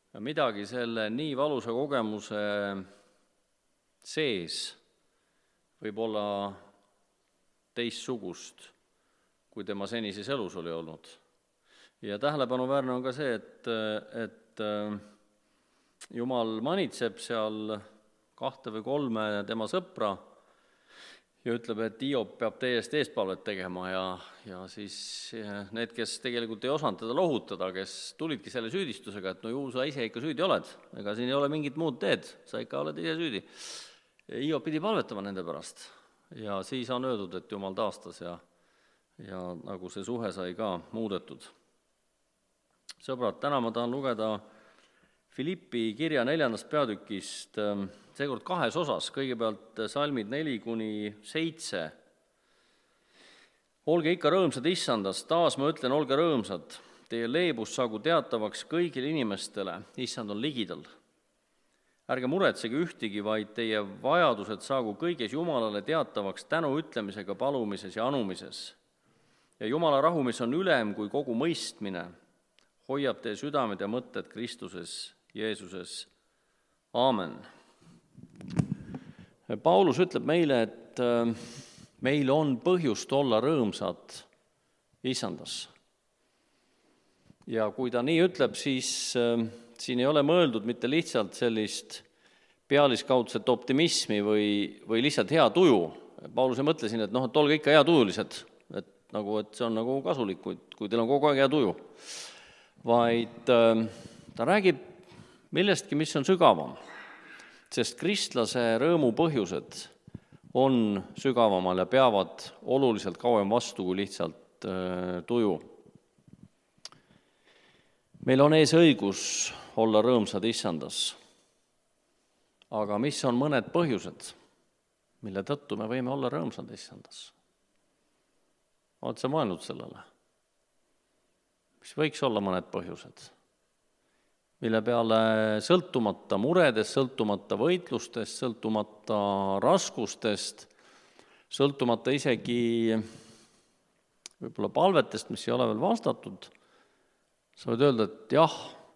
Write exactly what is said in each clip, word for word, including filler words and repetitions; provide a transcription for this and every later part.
midagi selle nii valusa kogemuse sees võib olla teistsugust, kui tema senises elus oli olnud. Ja tähelepanuväärne on ka see, et, et Jumal manitseb seal kahte või kolme tema sõpra ja ütleb, et Hiob peab teie eest eestpalvet tegema ja, ja siis need, kes tegelikult ei osanud teda lohutada, kes tulidki selle süüdistusega, et no ju sa ise ikka süüdi oled, ega siin ei ole mingit muud teed, sa ikka oled ise süüdi. Hiob pidi palvetama nende pärast ja siis on öeldud, et Jumal taastas ja, ja nagu see suhe sai ka muudetud. Sõbrad, täna ma tahan lugeda Filippi kirja neljandast peatükist, seekord kahes osas, kõigepealt salmid neli kuni seitse. Olge ikka rõõmsad issandas, taas ma ütlen, olge rõõmsad. Teie leebus saagu teatavaks kõigile inimestele, issand on ligidal. Ärge muretsege ühtigi, vaid teie vajadused saagu kõiges Jumalale teatavaks tänu ütlemisega palumises ja anumises. Ja Jumala rahu, mis on ülem kui kogu mõistmine, hoiab teie südamed ja mõtted Kristuses Jeesuses. Aamen. Paulus ütleb meile, et meil on põhjust olla rõõmsad issandas. Ja kui ta nii ütleb, siis siin ei ole mõeldud mitte lihtsalt sellist pealiskaudset optimismi või, või lihtsalt hea tuju. Paulus ei mõtle siin, et noh, et olge ikka hea tujulised, et, nagu, et see on nagu kasulik, kui, kui teil on kogu aeg hea tuju. Vaid ta räägib millestki, mis on sügavam, sest kristlase rõõmu põhjused on sügavamal ja peavad oluliselt kauem vastu kui lihtsalt tuju. Meil on ees õigus olla rõõmsad issandas, aga mis on mõned põhjused, mille tõttu me võime olla rõõmsad issandas? Oled sa mõelnud sellele? Mis võiks olla mõned põhjused? Mille peale sõltumata muredest, sõltumata võitlustest, sõltumata raskustest, sõltumata isegi võib-olla palvetest, mis ei ole veel vastatud, sa võid öelda, et jah,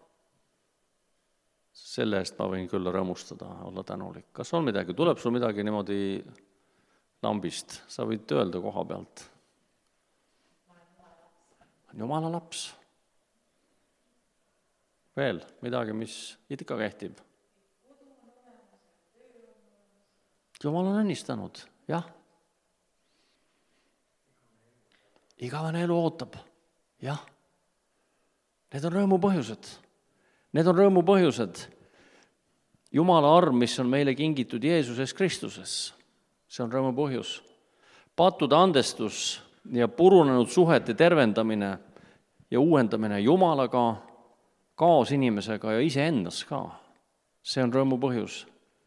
selle eest ma võin küll rõõmustada, olla tänulik. Kas on midagi? Tuleb sul midagi niimoodi lambist? Sa võid öelda koha pealt. Jumala laps. Veel midagi, mis ikka kehtib. Jumal on õnnistanud, jah. Igavene elu ootab, jah. Need on rõõmu põhjused. Need on rõõmu põhjused. Jumala arm, mis on meile kingitud Jeesuses Kristuses, see on rõõmu põhjus. Pattude andestus ja purunenud suhete tervendamine ja uuendamine Jumalaga, kaos inimesega ja iseendas ka. See on rõõmu põhjus.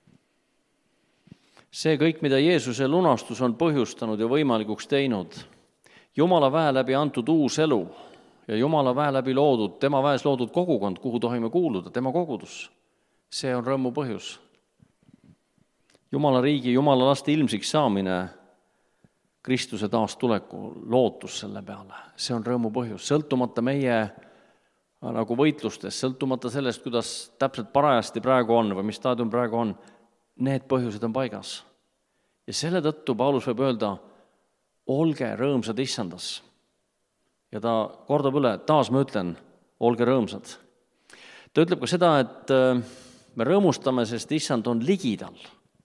See kõik, mida Jeesuse lunastus on põhjustanud ja võimalikuks teinud, Jumala väe läbi antud uus elu ja Jumala väe läbi loodud, tema väes loodud kogukond, kuhu tohime kuuluda, tema kogudus, see on rõõmu põhjus. Jumala riigi, Jumala laste ilmsiks saamine, Kristuse taastuleku lootus selle peale, see on rõõmu põhjus, sõltumata meie nagu võitlustes, sõltumata sellest, kuidas täpselt parajasti praegu on või mis staadium praegu on, need põhjused on paigas. Ja selle tõttu Paulus võib öelda, olge rõõmsad issandas. Ja ta kordab üle, taas ma ütlen, olge rõõmsad. Ta ütleb ka seda, et me rõõmustame, sest issand on ligidal.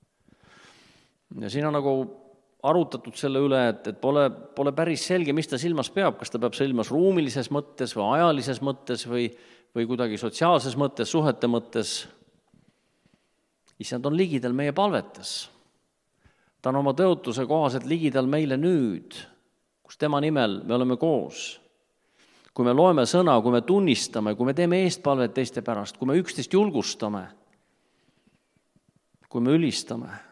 Ja siin on nagu arutatud selle üle, et, et pole, pole päris selge, mis ta silmas peab, kas ta peab silmas ruumilises mõttes või ajalises mõttes või, või kuidagi sotsiaalses mõttes, suhete mõttes. Issand on ligidal meie palvetes. Ta on oma tõotuse kohaselt ligidal meile nüüd, kus tema nimel me oleme koos. Kui me loeme sõna, kui me tunnistame, kui me teeme eestpalvet teiste pärast, kui me üksteist julgustame, kui me ülistame.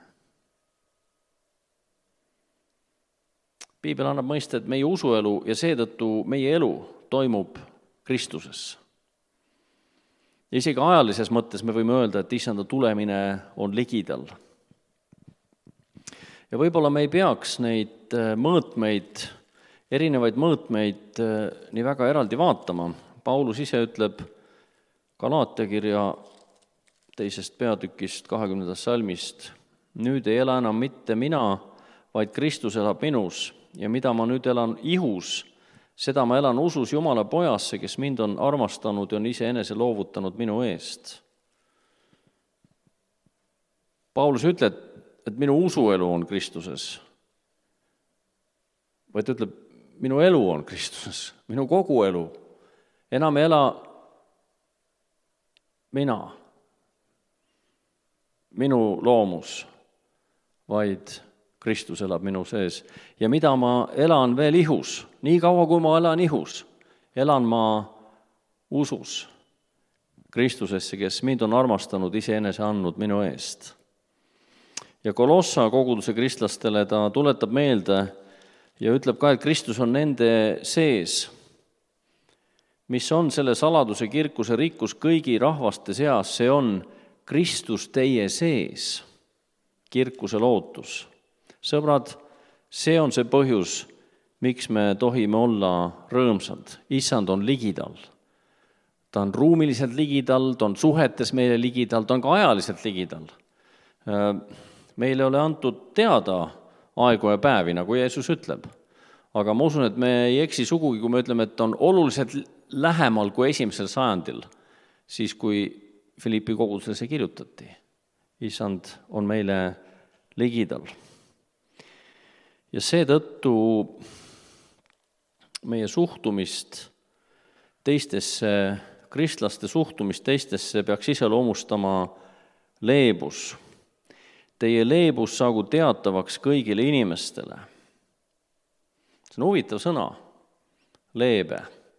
Piibel annab mõista, et meie usuelu ja seetõttu meie elu toimub Kristuses. Ja isegi ajalises mõttes me võime öelda, et issanda tulemine on ligidal. Ja võib-olla me ei peaks neid mõõtmeid, erinevaid mõõtmeid nii väga eraldi vaatama. Paulus ise ütleb Galaatia kirja teisest peatükist, kahekümnendast salmist. Nüüd ei ela enam mitte mina, vaid Kristus elab minus ja mida ma nüüd elan ihus, seda ma elan usus Jumala pojasse, kes mind on armastanud ja on iseenese loovutanud minu eest. Paulus ütleb, et minu usuelu on Kristuses, vaid ütleb, minu elu on Kristuses, minu kogu elu. Enam ei ela mina, minu loomus, vaid Kristus elab minu sees. Ja mida ma elan veel ihus, nii kaua kui ma elan ihus, elan ma usus Kristusesse, kes mind on armastanud, iseenese andnud minu eest. Ja Kolossa koguduse kristlastele ta tuletab meelde ja ütleb ka, et Kristus on nende sees, mis on selle saladuse kirkuse rikkus kõigi rahvaste seas, see on Kristus teie sees, kirkuse lootus. Sõbrad, see on see põhjus, miks me tohime olla rõõmsad. Issand on ligidal. Ta on ruumiliselt ligidal, ta on suhetes meile ligidal, ta on ka ajaliselt ligidal. Meile ole antud teada aegu ja päevi, nagu Jeesus ütleb. Aga ma usun, et me ei eksi sugugi, kui me ütleme, et on oluliselt lähemal kui esimesel sajandil, siis kui Filippi kogudusele see kirjutati. Issand on meile ligidal. Ja seetõttu meie suhtumist teistesse, kristlaste suhtumist teistesse peaks iseloomustama leebus. Teie leebus saagu teatavaks kõigile inimestele. See on huvitav sõna, leebe.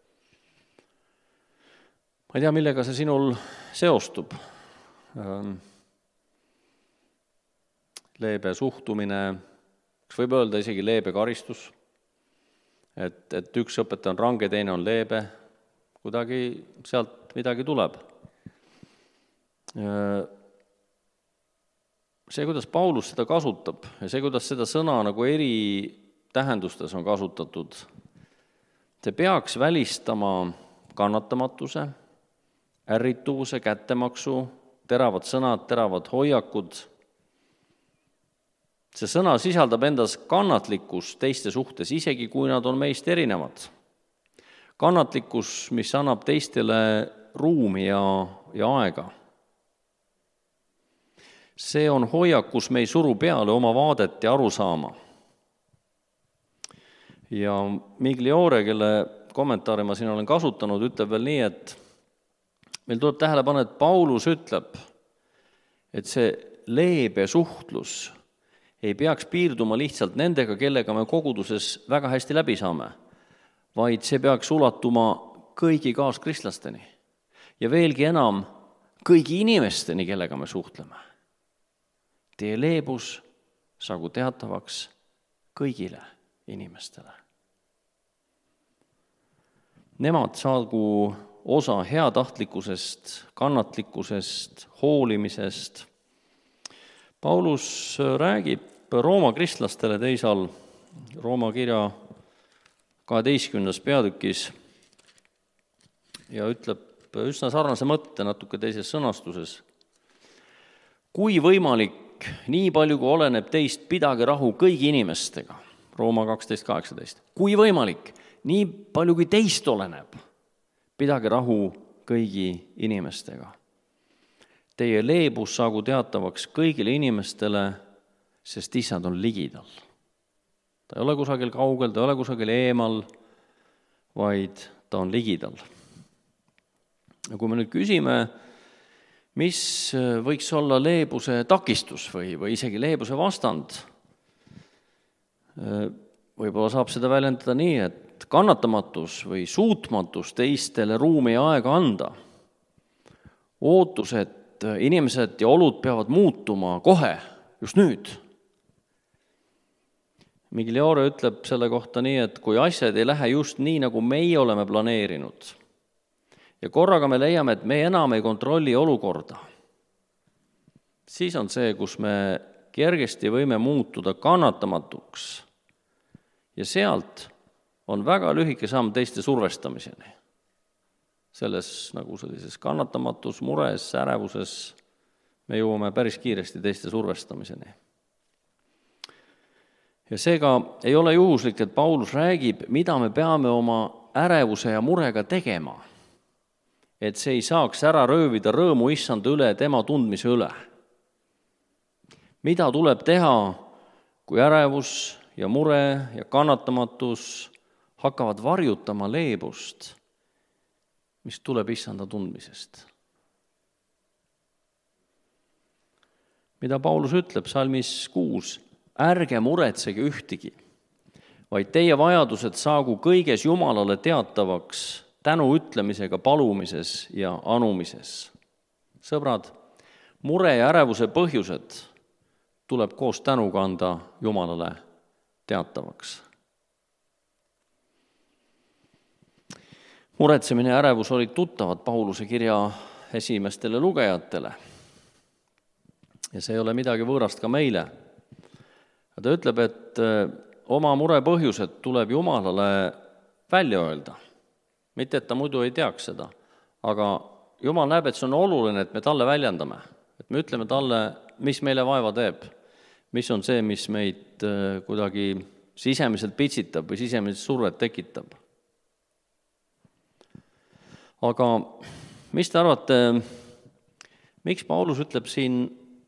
Ma ei tea, millega see sinul seostub. Leebe suhtumine, kas võib öelda isegi leebe karistus, et, et üks õpetaja on range, teine on leebe, kuidagi sealt midagi tuleb. See, kuidas Paulus seda kasutab ja see, kuidas seda sõna nagu eri tähendustes on kasutatud, see peaks välistama kannatamatuse, ärrituvuse, kättemaksu, teravad sõnad, teravad hoiakud. See sõna sisaldab endas kannatlikkus teiste suhtes, isegi kui nad on meist erinevad. Kannatlikkus, mis annab teistele ruumi ja, ja aega. See on hoiak, kus me ei suru peale oma vaadet ja arusaama. Ja Migliore, kelle kommentaari ma siin olen kasutanud, ütleb veel nii, et meil tuleb tähele panna, et Paulus ütleb, et see leebe suhtlus ei peaks piirduma lihtsalt nendega, kellega me koguduses väga hästi läbi saame, vaid see peaks ulatuma kõigi kaaskristlasteni ja veelgi enam kõigi inimesteni, kellega me suhtleme. Teie leebus saagu teatavaks kõigile inimestele. Nemad saagu osa heatahtlikkusest, kannatlikkusest, hoolimisest. Paulus räägib Rooma kristlastele teisal Rooma kirja kaheteistkümnendas peatükis ja ütleb üsna sarnase mõtte natuke teises sõnastuses. Kui võimalik, nii palju kui oleneb teist, pidage rahu kõigi inimestega. Rooma kaksteist kaheksateist. Kui võimalik, nii palju kui teist oleneb, pidage rahu kõigi inimestega. Teie leebus saagu teatavaks kõigile inimestele, sest issand on ligidal. Ta ei ole kusagil kaugel, ta ei ole kusagil eemal, vaid ta on ligidal. Ja kui me nüüd küsime, mis võiks olla leebuse takistus või, või isegi leebuse vastand, võib-olla saab seda väljendada nii, et kannatamatus või suutmatus teistele ruumi ja aega anda, ootus, et inimesed ja olud peavad muutuma kohe, just nüüd. Migliore ütleb selle kohta nii, et kui asjad ei lähe just nii, nagu meie oleme planeerinud, ja korraga me leiame, et me enam ei kontrolli olukorda, siis on see, kus me kergesti võime muutuda kannatamatuks ja sealt on väga lühike samm teiste survestamiseni. selles nagu sellises kannatamatus, mures, ärevuses me jõuame päris kiiresti teiste survestamiseni. Ja seega ei ole juhuslik, et Paulus räägib, mida me peame oma ärevuse ja murega tegema, et see ei saaks ära röövida rõõmu issanda üle tema tundmise üle. Mida tuleb teha, kui ärevus ja mure ja kannatamatus hakkavad varjutama leebust, mis tuleb issanda tundmisest? Mida Paulus ütleb salmis kuus, ärge muretsege ühtigi, vaid teie vajadused saagu kõiges Jumalale teatavaks tänu ütlemisega palumises ja anumises. Sõbrad, mure ja ärevuse põhjused tuleb koos tänuga anda Jumalale teatavaks. Muretsemine ja ärevus olid tuttavad Pauluse kirja esimestele lugejatele. Ja see ei ole midagi võõrast ka meile. Ta ütleb, et oma mure põhjused tuleb Jumalale välja öelda. Mitte, et ta muidu ei teaks seda, aga Jumal näeb, et see on oluline, et me talle väljendame. Et me ütleme talle, mis meile vaeva teeb, mis on see, mis meid kuidagi sisemiselt pitsitab või sisemiselt survet tekitab. Aga mis te arvate, miks Paulus ütleb siin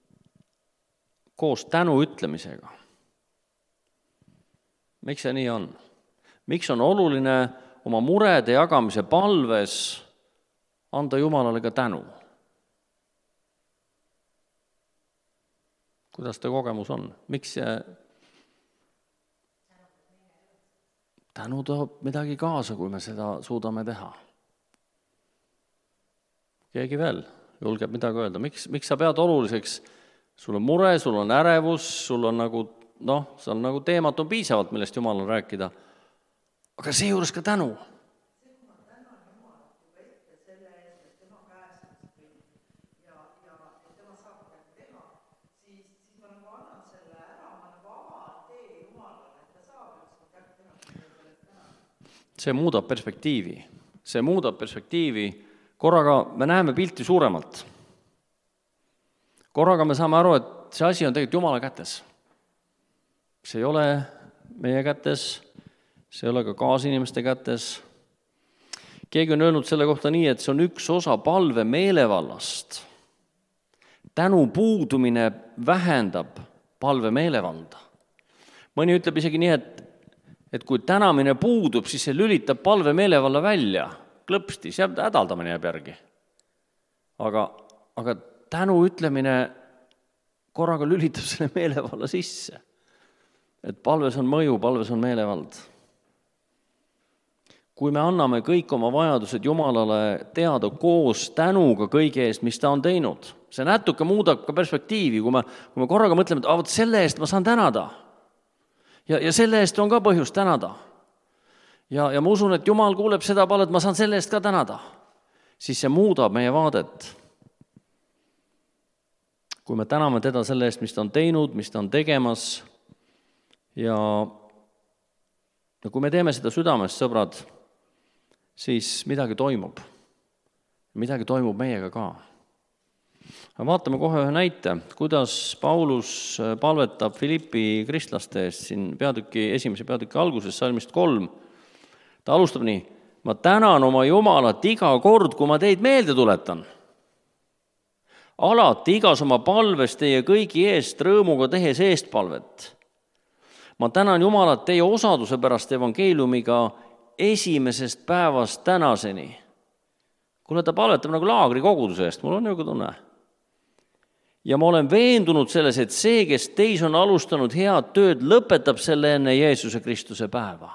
koos tänu ütlemisega? Miks see nii on? Miks on oluline oma murede jagamise palves anda Jumalale ka tänu? Kuidas te kogemus on? Miks see tänu toob midagi kaasa, kui me seda suudame teha? Keegi veel julgeb midagi öelda. Miks, miks sa pead oluliseks? Sul on mure, sul on ärevus, sul on nagu, noh, see on nagu teemat on piisavalt, millest Jumal on rääkida. Aga see juures ka tänu. See muudab perspektiivi. See muudab perspektiivi. Korraga me näeme pilti suuremalt. Korraga me saame aru, et see asi on tegelikult Jumala kätes. See ei ole meie kätes, see ei ole ka kaasinimeste kätes. Keegi on öelnud selle kohta nii, et see on üks osa palve meelevallast. Tänu puudumine vähendab palve meelevalda. Mõni ütleb isegi nii, et, et kui tänamine puudub, siis see lülitab palve meelevalla välja. Klõpsti, see hädaldamine jääb järgi. Aga, aga tänu ütlemine korraga lülitab selle meelevalla sisse. Et palves on mõju, palves on meelevald. Kui me anname kõik oma vajadused Jumalale teada koos tänuga kõige eest, mis ta on teinud, see natuke muudab ka perspektiivi, kui me, kui me korraga mõtleme, et ah, võt selle eest ma saan tänada. Ja, ja selle eest on ka põhjus tänada. Ja, ja ma usun, et Jumal kuuleb seda palvet, ma saan selle eest ka tänada. Siis see muudab meie vaadet. Kui me täname teda selle eest, mis ta on teinud, mis ta on tegemas, ja, ja kui me teeme seda südamest, sõbrad, siis midagi toimub. Midagi toimub meiega ka. Vaatame kohe ühe näite, kuidas Paulus palvetab Filippi kristlaste eest siin peatüki, esimese peatüki alguses, salmist kolm. Ta alustab nii, ma tänan oma Jumalat iga kord, kui ma teid meelde tuletan. Alati igas oma palves teie kõigi eest rõõmuga tehes eestpalvet. Ma tänan Jumalat teie osaduse pärast evangeeliumiga esimesest päevast tänaseni. Kuule, ta palvetab nagu laagri koguduse eest, mul on niisugune tunne. Ja ma olen veendunud selles, et see, kes teis on alustanud head tööd, lõpetab selle enne Jeesuse Kristuse päeva.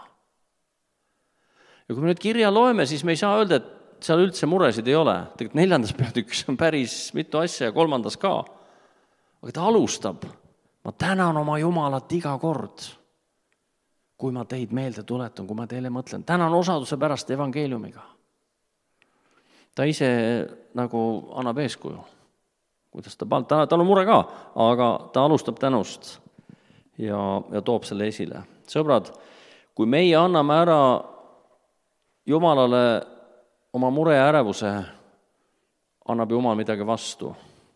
Ja kui me nüüd kirja loeme, siis me ei saa öelda, et seal üldse muresid ei ole. Tegelikult neljandas peatükis on päris mitu asja ja kolmandas ka. Aga ta alustab, ma tänan oma Jumalat iga kord, kui ma teid meelde tuletan, kui ma teile mõtlen. Tänan osaduse pärast evangeeliumiga. Ta ise nagu annab eeskuju. Kuidas ta, ta, tal on mure ka, aga ta alustab tänust ja, ja toob selle esile. Sõbrad, kui meie anname ära Jumalale oma mure ja ärevuse annab Jumal midagi vastu.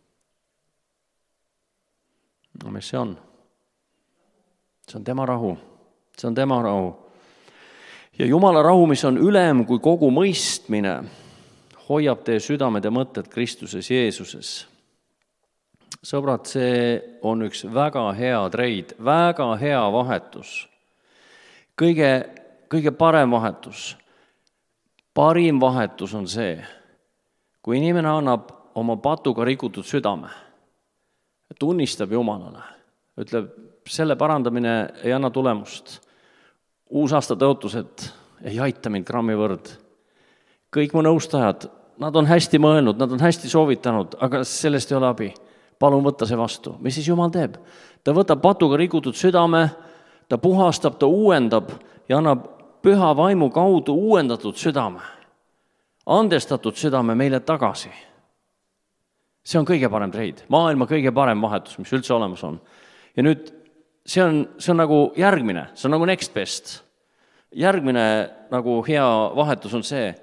No mis see on? See on tema rahu. See on tema rahu. Ja Jumala rahu, mis on ülem kui kogu mõistmine, hoiab teie südamed ja mõtted Kristuses Jeesuses. Sõbrad, see on üks väga hea treid, väga hea vahetus. Kõige, kõige parem vahetus. Parim vahetus on see, kui inimene annab oma patuga rikutud südame, tunnistab Jumalale, ütleb, selle parandamine ei anna tulemust. Uusaasta tõotused ei aita mind grammi võrd. Kõik mu nõustajad, nad on hästi mõelnud, nad on hästi soovitanud, aga sellest ei ole abi. Palun võtta see vastu. Mis siis Jumal teeb? Ta võtab patuga rikutud südame, ta puhastab, ta uuendab ja annab püha vaimu kaudu uuendatud südame, andestatud südame meile tagasi. See on kõige parem treid, maailma kõige parem vahetus, mis üldse olemas on. Ja nüüd see on, see on nagu järgmine, see on nagu next best. Järgmine nagu hea vahetus on see,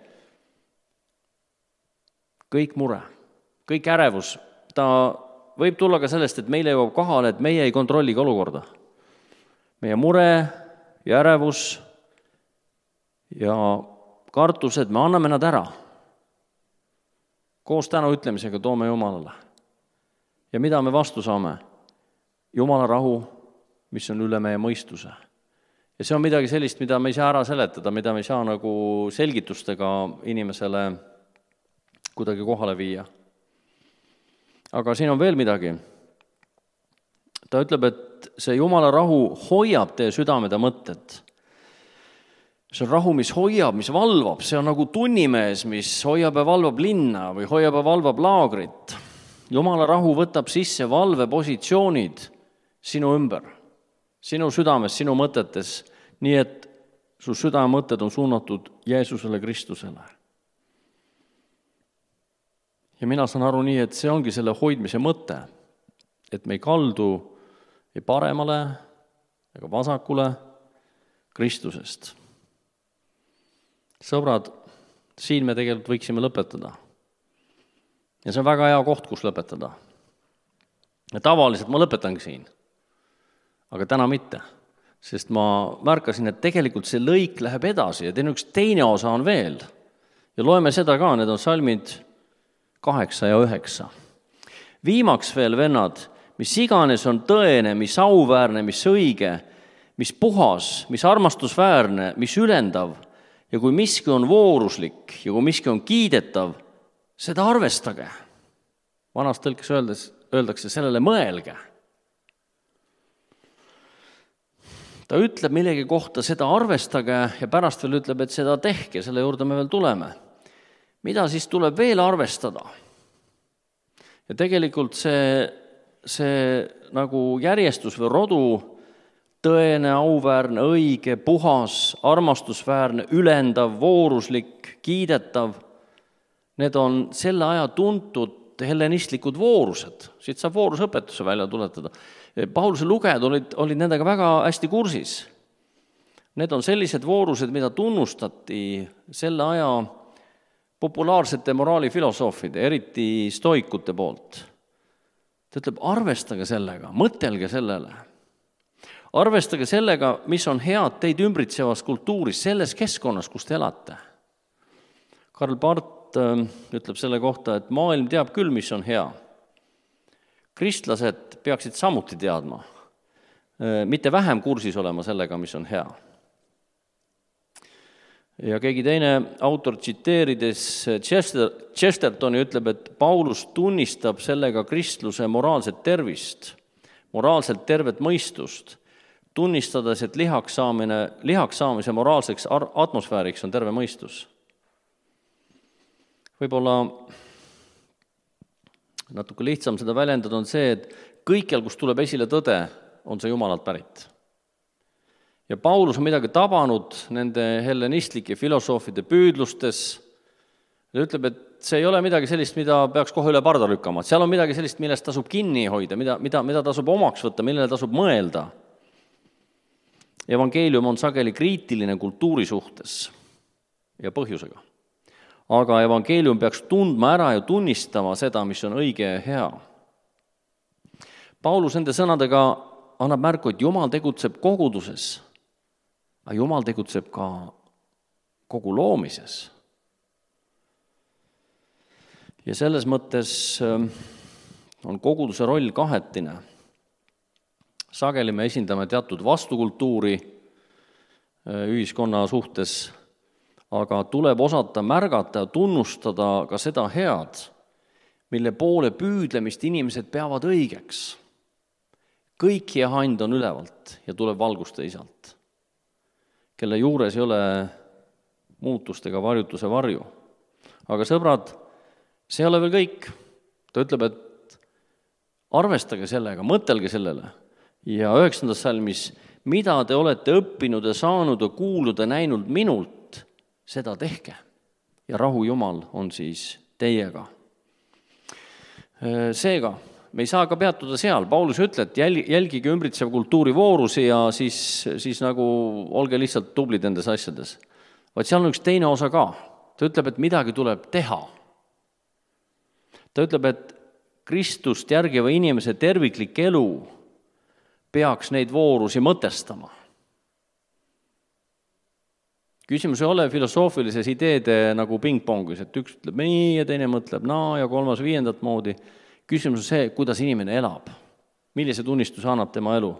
kõik mure, kõik ärevus, ta võib tulla ka sellest, et meile jõuab kohale, et meie ei kontrolli ka olukorda. Meie mure ja ärevus ja kartused, me anname nad ära. Koos tänu ütlemisega toome Jumalale. Ja mida me vastu saame? Jumala rahu, mis on üle meie mõistuse. Ja see on midagi sellist, mida me ei saa ära seletada, mida me ei saa nagu selgitustega inimesele kuidagi kohale viia. Aga siin on veel midagi. Ta ütleb, et see Jumala rahu hoiab teie südamed ja mõtted. See on rahu, mis hoiab, mis valvab. See on nagu tunnimees, mis hoiab ja valvab linna või hoiab ja valvab laagrit. Jumala rahu võtab sisse valvepositsioonid sinu ümber, sinu südames, sinu mõtetes, nii et su süda ja mõtted on suunatud Jeesusele Kristusele. Ja mina saan aru nii, et see ongi selle hoidmise mõte, et me ei kaldu ei paremale ega vasakule Kristusest. Sõbrad, siin me tegelikult võiksime lõpetada. Ja see on väga hea koht, kus lõpetada. Ja tavaliselt ma lõpetangi siin, aga täna mitte, sest ma märkasin, et tegelikult see lõik läheb edasi ja teine üks teine osa on veel. Ja loeme seda ka, need on salmid kaheksa ja üheksa. Viimaks veel, vennad, mis iganes on tõene, mis auväärne, mis õige, mis puhas, mis armastusväärne, mis ülendav, ja kui miski on vooruslik ja kui miski on kiidetav, seda arvestage. Vanas tõlkes öeldes, öeldakse sellele mõelge. Ta ütleb millegi kohta, seda arvestage ja pärast veel ütleb, et seda tehke, selle juurde me veel tuleme. Mida siis tuleb veel arvestada? Ja tegelikult see, see nagu järjestus või rodu, tõene, auväärne, õige, puhas, armastusväärne, ülendav, vooruslik, kiidetav. Need on selle aja tuntud hellenistlikud voorused. Siit saab voorusõpetuse välja tuletada. Pauluse lugejad olid, olid nendega väga hästi kursis. Need on sellised voorused, mida tunnustati selle aja populaarsete moraalifilosoofide, eriti stoikute poolt. Ta ütleb, arvestage sellega, mõtelge sellele. Arvestage sellega, mis on head teid ümbritsevas kultuuris, selles keskkonnas, kus te elate. Karl Barth ütleb selle kohta, et maailm teab küll, mis on hea. Kristlased peaksid samuti teadma, mitte vähem kursis olema sellega, mis on hea. Ja keegi teine autor tsiteerides Chester, Chestertoni ütleb, et Paulus tunnistab sellega kristluse moraalset tervist, moraalselt tervet mõistust, tunnistades, et lihaks, saamine, lihaks saamise moraalseks atmosfääriks on terve mõistus. Võib-olla natuke lihtsam seda väljendada on see, et kõikjal, kus tuleb esile tõde, on see Jumalalt pärit. Ja Paulus on midagi tabanud nende hellenistlike filosoofide püüdlustes. Ta ütleb, et see ei ole midagi sellist, mida peaks kohe üle parda lükkama. Seal on midagi sellist, millest tasub kinni hoida, mida, mida, mida tasub omaks võtta, millele tasub mõelda. Evangeelium on sageli kriitiline kultuuri suhtes ja põhjusega. aga evangeelium peaks tundma ära ja tunnistama seda, mis on õige ja hea. Paulus nende sõnadega annab märku, et Jumal tegutseb koguduses, aga Jumal tegutseb ka kogu loomises. Ja selles mõttes on koguduse roll kahetine. Sageli me esindame teatud vastukultuuri ühiskonna suhtes, aga tuleb osata märgata ja tunnustada ka seda head, mille poole püüdlemist inimesed peavad õigeks. Kõik hea and on ülevalt ja tuleb valguste Isalt, kelle juures ei ole muutust ega varjutuse varju. Aga sõbrad, see ei ole veel kõik. Ta ütleb, et arvestage sellega, mõtelge sellele. Ja üheksandas salmis, mida te olete õppinud ja saanud ja kuulnud ja näinud minult, seda tehke. Ja rahu Jumal on siis teiega. Seega, me ei saa ka peatuda seal. Paulus ütleb, et jälgige ümbritsev kultuuri voorusi ja siis, siis nagu olge lihtsalt tublid nendes asjades. Vaid seal on üks teine osa ka. Ta ütleb, et midagi tuleb teha. Ta ütleb, et Kristust järgiva inimese terviklik elu peaks neid voorusi mõtestama. Küsimus ei ole filosoofilises ideede nagu pingpongis, et üks ütleb nii ja teine mõtleb naa ja kolmas viiendat moodi. Küsimus on see, kuidas inimene elab, millise tunnistuse annab tema elu.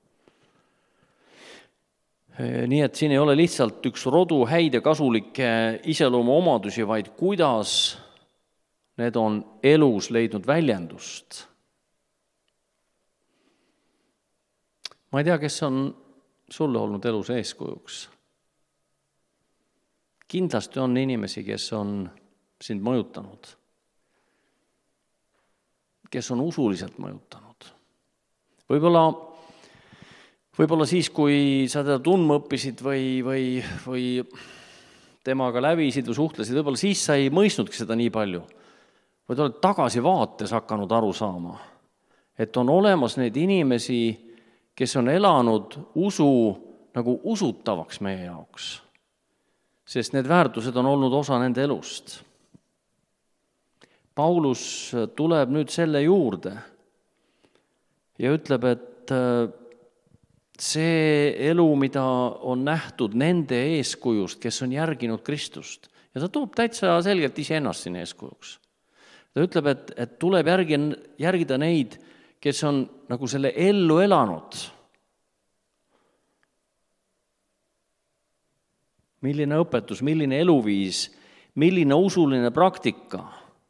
Nii et siin ei ole lihtsalt üks rodu häid ja kasulikke iseloomu omadusi, vaid kuidas need on elus leidnud väljendust. Ma ei tea, kes on sulle olnud elus eeskujuks. Kindlasti on inimesi, kes on sind mõjutanud, kes on usuliselt mõjutanud. Võib-olla, võib-olla siis, kui sa teda tundma õppisid või, või, või temaga lävisid või suhtlesid, võib-olla siis sa ei mõistnudki seda nii palju. Või oled tagasi vaates hakanud aru saama, et on olemas neid inimesi, kes on elanud usu nagu usutavaks meie jaoks, sest need väärtused on olnud osa nende elust. Paulus tuleb nüüd selle juurde ja ütleb, et see elu, mida on nähtud nende eeskujust, kes on järginud Kristust, ja ta toob täitsa selgelt ise ennast siin eeskujuks. Ta ütleb, et, et tuleb järgi, järgida neid, kes on nagu selle ellu elanud. Milline õpetus, milline eluviis, milline usuline praktika,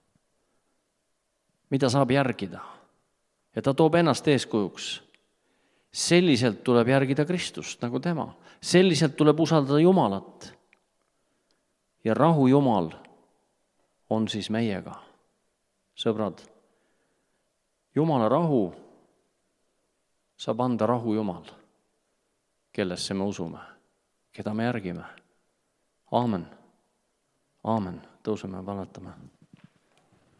mida saab järgida. Ja ta toob ennast eeskujuks. Selliselt tuleb järgida Kristust nagu tema. Selliselt tuleb usaldada Jumalat. Ja rahu Jumal on siis meiega. Sõbrad, Jumala rahu saab anda rahu Jumal, kellesse me usume, keda me järgime. Aamen. Aamen. Tõuseme ja palvetame.